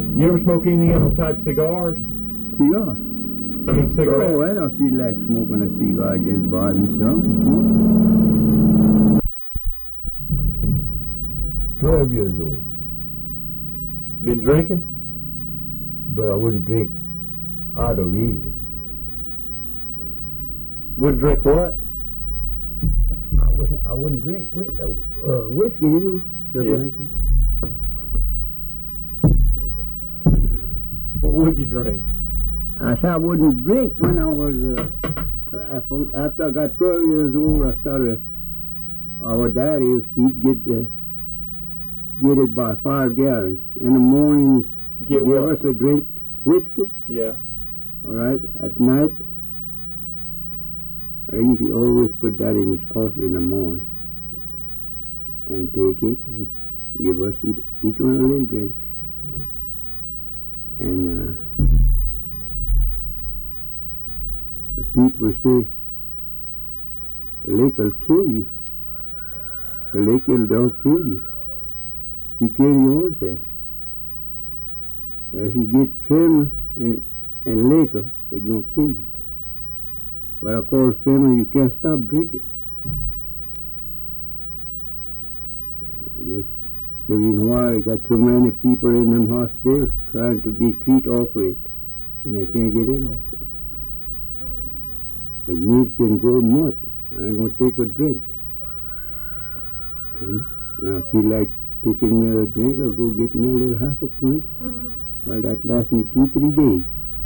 You ever smoke anything else besides cigars? Cigar. I mean cigarettes? Oh, I don't feel like smoking a cigar. Just buy me some and smoke. 12 years old. Been drinking? But I wouldn't drink out of reason. Wouldn't drink what? I wouldn't drink whiskey, you know, something like that. What would you drink? I said I wouldn't drink when I was, after I got 12 years old, I started, our daddy, he'd get it by 5 gallons. In the morning, Get give what? us a drink, whiskey, Yeah. all right, at night. He'd always put that in his coffee in the morning and take it and give us each one a little drink. And people say, liquor will kill you. The liquor don't kill you. You kill yourself. If you get famous in liquor, it's going to kill you. But I call family, you can't stop drinking. That's the reason why I got so many people in them hospitals trying to be treated off it, and they can't get it off. The needs can go much. I ain't gonna take a drink. When I feel like taking me a drink, I'll go get me a little half a pint. Well, that lasts me 2-3 days.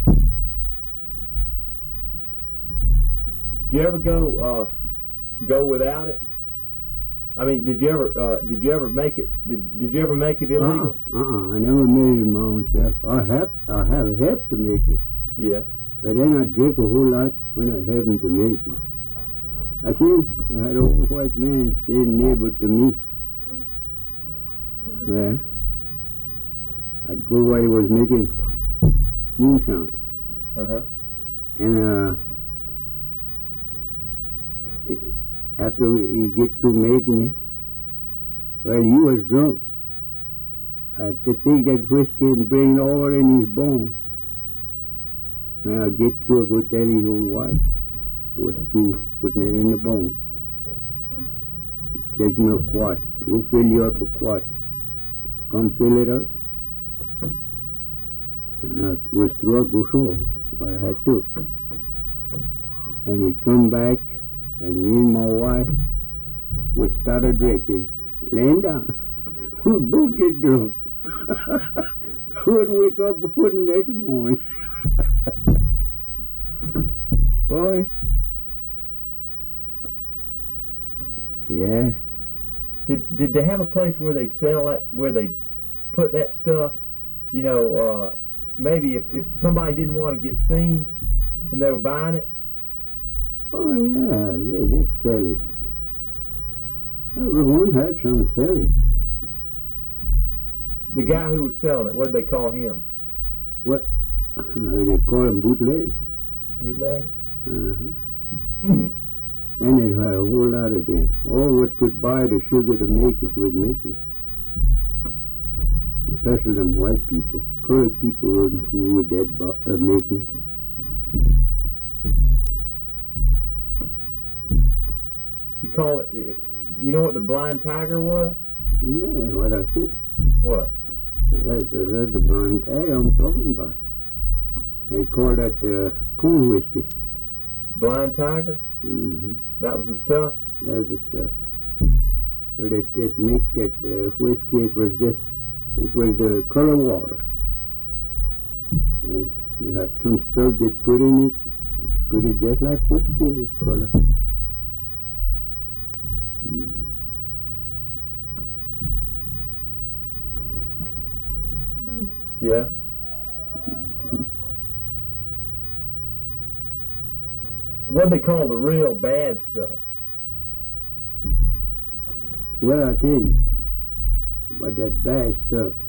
Did you ever go without it? I mean, did you ever make it? Did you ever make it illegal? I never made it my own self. I have helped to make it. Yeah. But then I drink a whole lot when I happen to make it. I see, I had an old white man staying neighbor to me. There. I'd go while he was making moonshine. Uh-huh. And after he get through making it, well, he was drunk. I had to take that whiskey and bring it all in his bones. When I get through, I go tell his old wife, was through putting it in the bone. Catch me a quart. Go fill you up a quart. Come fill it up. And I was through, I go show what I had to. And we come back, and me and my wife would start a drinking. Laying down. We'd both get drunk. We'd wake up before the next morning. Boy. Yeah. Did they have a place where they sell that, where they put that stuff, you know, maybe if somebody didn't want to get seen and they were buying it? Oh, yeah, they'd sell it. Everyone had some selling. The guy who was selling it, what did they call him? What? They call him bootleg. Bootleg? Uh-huh. And it had a whole lot of them. All what could buy the sugar to make it would make it. Especially them white people. Colored people wouldn't who would that make it. You call it, you know what the blind tiger was? Yeah, what I said. What? That's the blind tag I'm talking about. They call that corn whiskey. Blind tiger? Mm-hmm. That was the stuff? That's the stuff. So that make that whiskey, it was the color water. You had some stuff that put in it, put it just like whiskey color. Yeah. What they call the real bad stuff? Well, I tell you, but that bad stuff,